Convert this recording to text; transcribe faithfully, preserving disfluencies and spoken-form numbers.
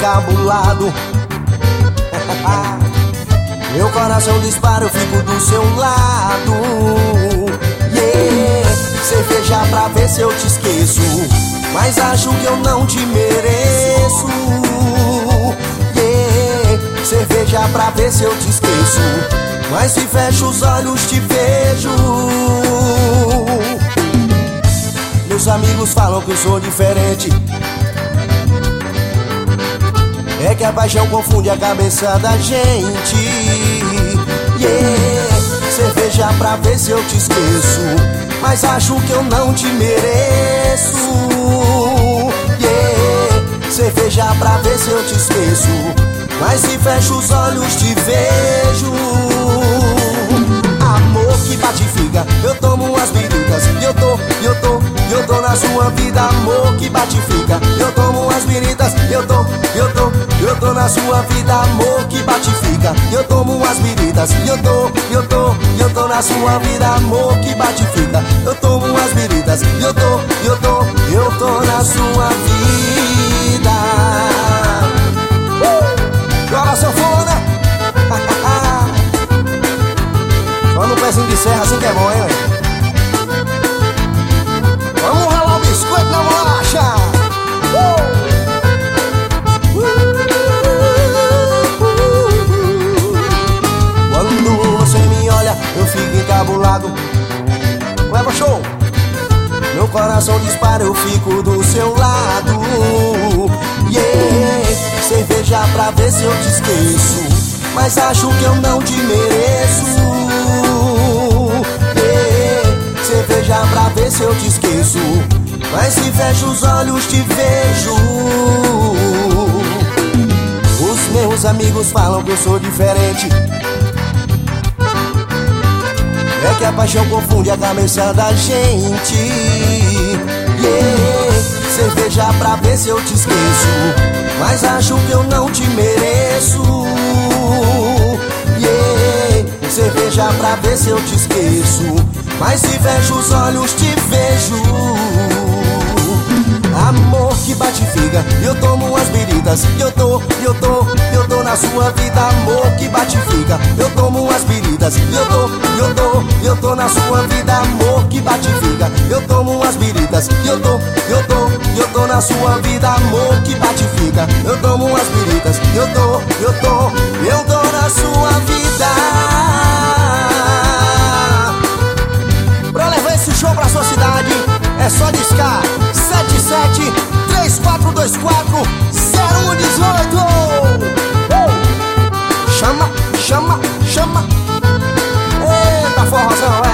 encabulado. Meu coração dispara, eu fico do seu lado. Yeah, cerveja pra ver se eu te esqueço, mas acho que eu não te mereço. Yeah, cerveja pra ver se eu te esqueço, mas se fecho os olhos te vejo. Meus amigos falam que eu sou diferente, é que a paixão confunde a cabeça da gente. Yeah, cerveja pra ver se eu te esqueço, mas acho que eu não te mereço. Yeah, cerveja pra ver se eu te esqueço, mas se fecho os olhos te vejo. Amor que bate e fica, eu tomo umas biritas e eu tô, eu tô, eu tô na sua vida. Amor que bate e fica, eu tomo umas biritas e eu tô, eu tô, eu tô na sua vida. Amor que bate e fica, eu tomo umas biritas e eu tô, eu tô, eu tô na sua vida. Amor que bate e fica, eu tomo umas biritas e eu tô, eu tô, eu tô na sua vida. Joga sanfona, só no pezinho de serra assim que é bom, hein, velho? Vamos ralar o biscoito na bolacha. uh! Quando você me olha, eu fico encabulado. Leva show! Meu coração dispara, eu fico do seu lado. Yeah, cerveja pra ver se eu te esqueço, mas acho que eu não te mereço. Yeah, cerveja pra ver se eu te esqueço, mas se fecho os olhos te vejo. Os meus amigos falam que eu sou diferente, é que a paixão confunde a cabeça da gente. Yeah, cerveja pra ver se eu te esqueço, mas acho que eu não te mereço. Yeah, cerveja pra ver se eu te esqueço, mas se fecho os olhos te vejo. Amor que bate e fica, eu tomo umas biritas e eu tô, eu tô, eu tô na sua vida. Amor que bate e fica, eu tomo umas biritas e eu tô, eu tô, eu tô na sua vida. Amor que bate e fica, eu tomo umas biritas e eu tô, eu tô, eu tô na sua vida. Amor que bate e fica, eu tomo umas biritas e eu tô, eu tô, eu tô na sua vida. Pra levar esse show pra sua cidade, é só discar sete sete três quatro dois quatro zero um um oito. Chama, chama, chama. Eita forrozão, é.